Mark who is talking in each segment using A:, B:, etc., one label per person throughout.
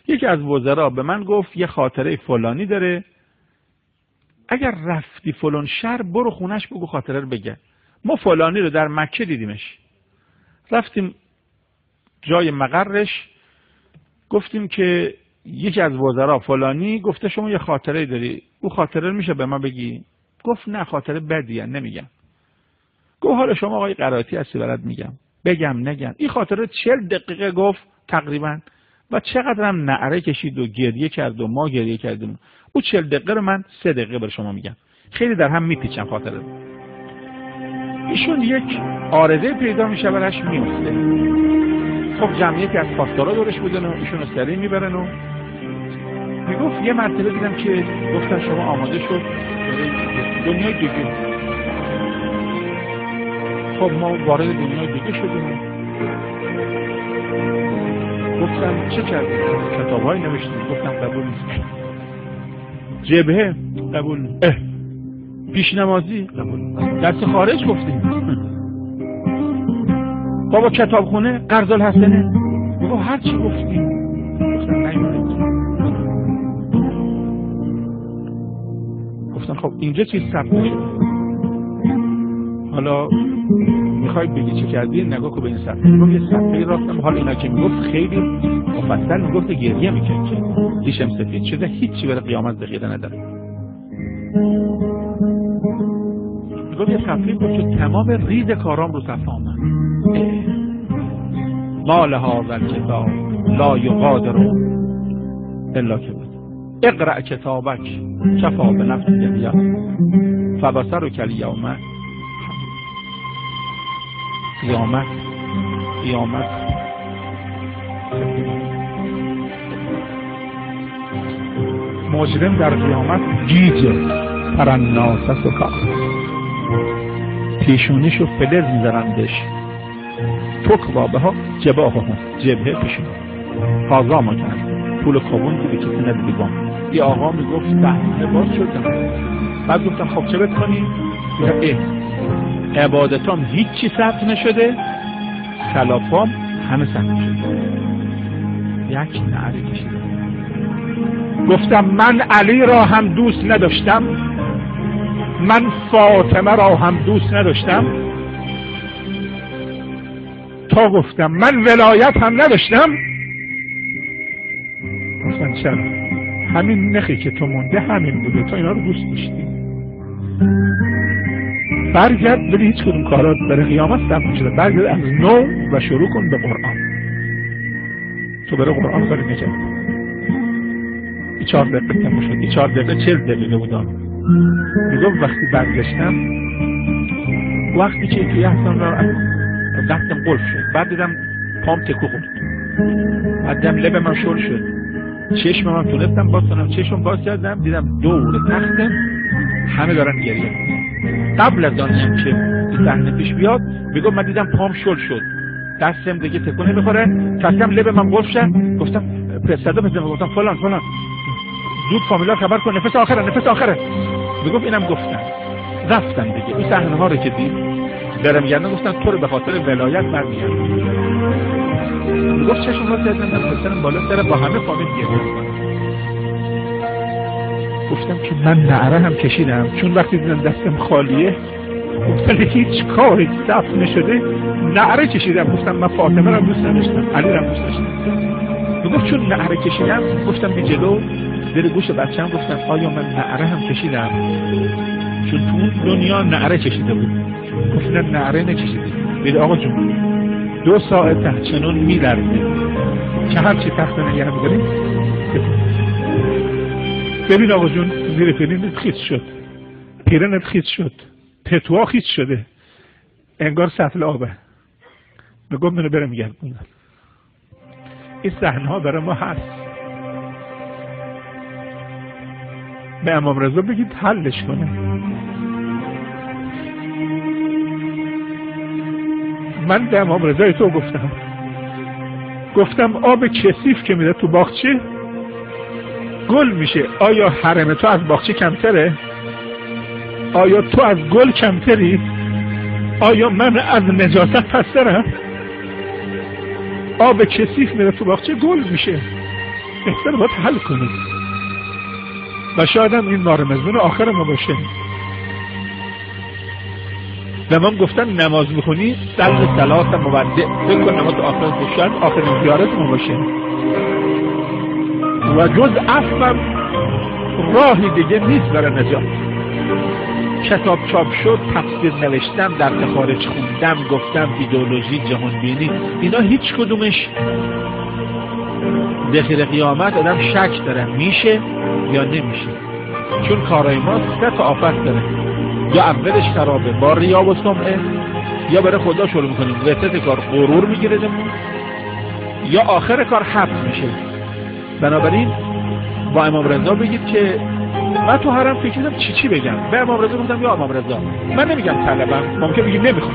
A: یکی از وزرا به من گفت یه خاطره فلانی داره، اگر رفتی فلان شهر برو خونش بگو خاطره رو بگه. ما فلانی رو در مکه دیدیمش، رفتیم جای مقرش، گفتیم که یکی از وزرا فلانی گفته شما یه خاطره داری، او خاطره رو میشه به ما بگی؟ گفت نه خاطره بدیه نمیگم. گفت حالا شما آقای قرائتی هستی برات میگم، بگم نگم؟ این خاطره 40 دقیقه گفت تقریبا و چقدر هم نعره کشید و گریه کرد و ما گریه کردیم. او 40 دقیقه رو من 3 دقیقه بر شما میگم، خیلی در هم میپیچم خاطره رو. ایشون یک عارضه پیدا میشه براش میفته. خب جمعیتی از پاسدارا دورش بودن و ایشون رو سری میبرن و میگفت یه مرتبه دیدم که گفتن شما آماده شد دنیای دیگه. خب ما وارد دنیای دیگه شدیم، گفتم چه کردیم؟ کتاب‌های نوشتیم. گفتم قبول نیست. جبهه قبول نیست. پیشنمازی قبول نیست. درس خارج گفتیم. بابا کتابخونه قرض الحسنه. بابا هر چی گفتیم. گفتم نیومد. گفتم خب اینجا چیز ثبت نشده. حالا میخوای بگی چه کردی؟ نگاه کن به این صفحه. میگم یه صفحه راستم حال اینا که میگفت خیلی مفصل میگفت گریه میکرد که دیشم سفید شده، هیچی برای قیامت بغیره نداره. میگفت یه صفحه بود که تمام ریز کارام رو صفحه آمد. مال هذا الکتاب لا یغادر الا کتاب اقرأ کتابک کفی بنفسک الیوم فبصرک الیوم. قیامت مجرم در قیامت گیجه پرناس سکا، پیشونیشو فلز میزرندش، توک بابه ها جباه ها جبهه پیشون تازه ما کرد پول کابون دیگه کسی ندیدی بام. یه آقا میگفت صحنه باز شدم. بعد گفتم خب چه بکنی؟ عبادتام هیچی ثبت نشده، سلافام همه ثبت شده. یک نعره کشیدم. گفتم من علی را هم دوست نداشتم، من فاطمه را هم دوست نداشتم، تا گفتم من ولایت هم نداشتم. گفتم چرا؟ همین نخی که تو مونده همین بوده، تو اینا رو دوست داشتی. برگرد بری هیچ کدوم کارات برای قیامت ثبت شده، برگرد از نو و شروع کن به قرآن. تو برای قرآن کاری نکرد. 4 دقیقه تموم شد. 4 دقیقه 40 دقیقه بودم. میگم وقتی برگشتم، وقتی که توی احسان را دستم قلف شد، بعد دیدم پام تکو خورد، بعد دیدم لب من شل شد، چشم من تونستم باز کنم، چشم باز کردم دیدم دور تختم همه دارن گریه. قبل از آن که صحنه پیش بیاد میگم من دیدم پام شل شد، دستم دیگه تکون نمیخوره، تصدیم لب من قلف شد. گفتم صدا بزنم، گفتم فلان زود فامیلا خبر کن، نفس آخره. میگفت اینم گفتم. رفتن دیگه. این صحنه ها رو که دید برم گردن گفتن تو رو به خاطر ولایت برمیگردن. میگفت چشم باز کردم پسرم بالا سر با همه فامیل گردن. گفتم که من نعره هم کشیدم، چون وقتی دیدم دستم خالیه گفتم هیچ کاری ثبت نشده، نعره کشیدم. گفتم من فاطمه رو دوست نداشتم، علی رو دوست داشتم. میگفت چون نعره کشیدم، گفتم به جلو دل گوش بچه‌م گفتم آیا من نعره هم کشیدم؟ چون تو دنیا نعره کشیده بود. گفتم نعره نکشیدی. بید آقا جون 2 ساعت چنون می‌لرزی که هر چی تخت نگه می‌داریم. ببین آقا جون زیر پیرنت خیس شد، پیرنت خیس شد، پتوها خیس شده، انگار سطل آبه. میگم منو برم گردونم. این صحنه ها برای ما هست. به امام رضا بگید حلش کنه. من به امام رضای تو گفتم آب کثیف که میره تو باغچه گل میشه. آیا حرم تو از باغچه کمتره؟ آیا تو از گل کمتری؟ آیا من از نجاست پسترم؟ آب کثیف میره تو باغچه گل میشه. بهتر باید حل کنیم و شاید هم این ماه رمضان آخر ما باشه. به ما گفتن نماز میخونی سلم صلات مودع، فکر کن نماز آخر شاید آخرین زیارت ما باشه و جز عفو راهی دیگه نیست برای نجات. کتاب چاپ شد، تفسیر نوشتم، در خارج خوندم، گفتم ایدئولوژی، جهان بینی، اینا هیچ کدومش داخل قیامت آدم شک داره میشه یا نمیشه، چون کارای ما 3 تا آفت داره. یا اولش خرابه با ریا و سمعه، یا برای خدا شروع میکنیم وسط کار غرور میگیردمون، یا آخر کار حبس میشه. بنابراین با امام رضا بگید که من تو حرم فکر کردم چی بگم، به امام رضا گفتم یا امام رضا من نمیگم طلبم، ممکن بگیم نمیخوام،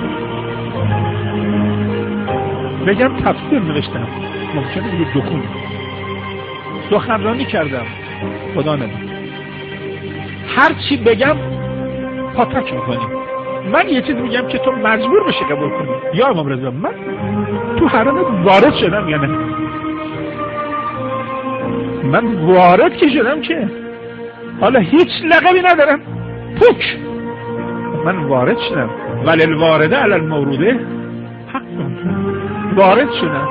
A: بگم تفسیر نوشتم، ممکنه بگید دکون، سخنرانی کردم، خدا نمید، هر چی بگم پاتک میکنیم. من یه چیز میگم که تو مجبور بشی قبول کنی، یا امام رضا من تو حرم وارد شدم یا نه؟ من وارد که شدم که حالا هیچ لقبی ندارم، پوک من وارد شدم، ولی الوارده علی الموروده حق وارد شدم.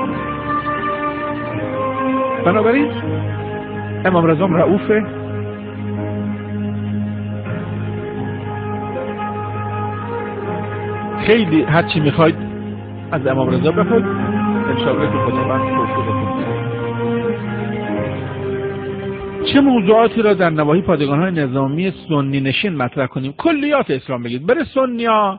A: بنابراین امام رضا رؤوفه، خیلی هرچی میخواید از امام رضا بخواید انشاءالله که خدا من توفیق بده. چه موضوعاتی را در نواحی پادگان‌های نظامی سنی نشین مطرح کنیم؟ کلیات اسلام بگید. برای سنی‌ها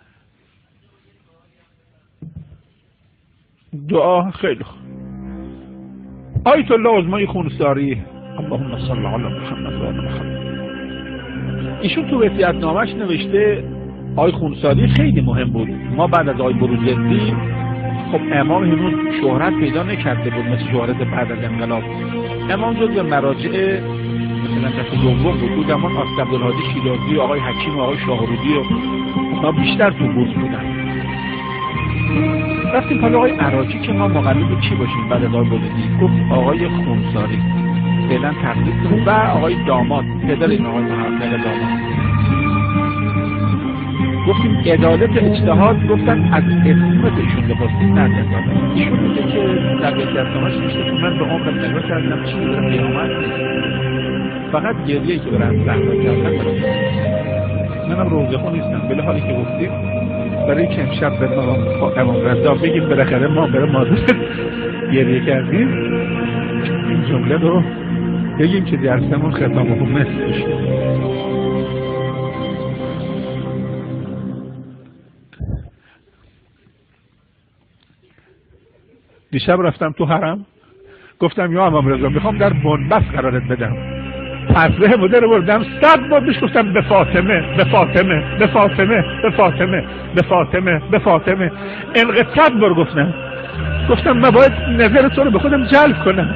A: دعا خیلی خوب. آیت الله عظمای خونساری اللهم صل علی محمد و آل محمد. ایشون تو وصیت‌نامه‌اش نوشته آی خونساری خیلی مهم بود. ما بعد از آی بروجردی خب امام هنوز شهرت پیدا نکرده بود مثل شهرت بعد از انقلاب. امام جزو مراجع مثلا دست دوم بود. زمان آقای عبدالهادی شیرازی و آقای حکیم و آقای شاهرودی و اونا بیشتر تو بورس بودن. رفتیم پالا آقای عراقی که ما مقلد کی باشیم بعد از آقای بروجردی؟ گفت آقای خونساری فعلا تقلید کنیم و آقای داماد پدر این آقای محمد داماد. گفتیم عدالت اجتهاد، گفتن از اسمت ایشون بپرسید نه عدالت. ایشون میگه که در وصیت‌نامه‌اش نوشته که من به عمرم نگاه کردم چیزی برای قیامت فقط گریه‌ای که برام زحمت کردن برام. منم روزخون نیستم، ولی حالی که گفتیم برای که امشب به امام رضا بگیم بالاخره ما برای مادرت گریه کردیم، این جمله رو بگیم که درسمون ختاممون مثل بشه. دیشب رفتم تو حرم گفتم یا امام رضا میخوام در بنبست قرارت بدم، پسره مدر بردم 100 بار بهش گفتم به فاطمه به فاطمه به فاطمه به فاطمه به فاطمه به فاطمه، انقدر 100 بار گفتم من باید نظر تو رو به خودم جلب کنم،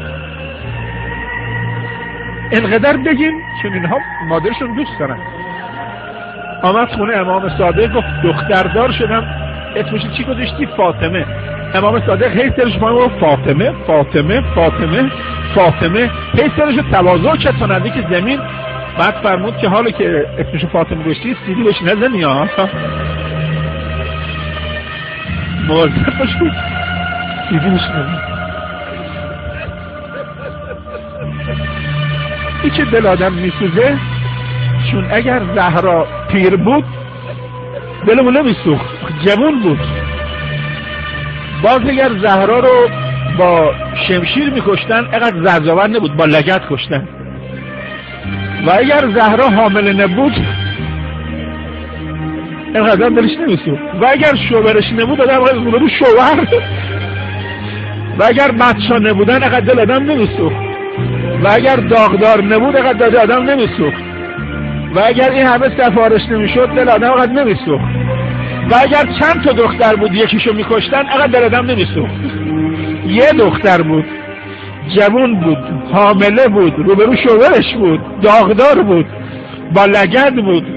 A: انقدر بگیم چون اینها مادرشون دوست دارن. آمد خونه امام صادق گفت دختردار شدم، اسمش چی گذاشتی؟ فاطمه. امام صادق هی سرش ما فاطمه فاطمه فاطمه فاطمه هی سرش تواضع کرد تا نزدیک زمین. بعد فرمود که حالا که اسمش فاطمه گذاشتی سیدی بهش نزنی ها، مواظب باش سیدی بهش نزنی. این که دل آدم میسوزه، چون اگر زهرا پیر بود دلمون نمیسوخت، جوان بود. باز اگر زهرا رو با شمشیر میکشتن اقدر زرزاور نبود، با لگد کشتن. و اگر زهرا حامل نبود اقدر دلش نمیسوخت. و اگر شوهرش نبود آدم اقدر زورو شوهر. و اگر بچه نبودن اقدر دل آدم نمیسوخت. و اگر داغدار نبود اقدر دل آدم نمیسوخت. و اگر این همه سفارش نمیشد دل آدم اقدر نمیسوخت. و اگر چند تا دختر بود یکیشو میکشتن اقدر دل آدم نمیسوخت. یه دختر بود، جوان بود، حامله بود، روبرو شوهرش بود، داغدار بود، با لگد بود،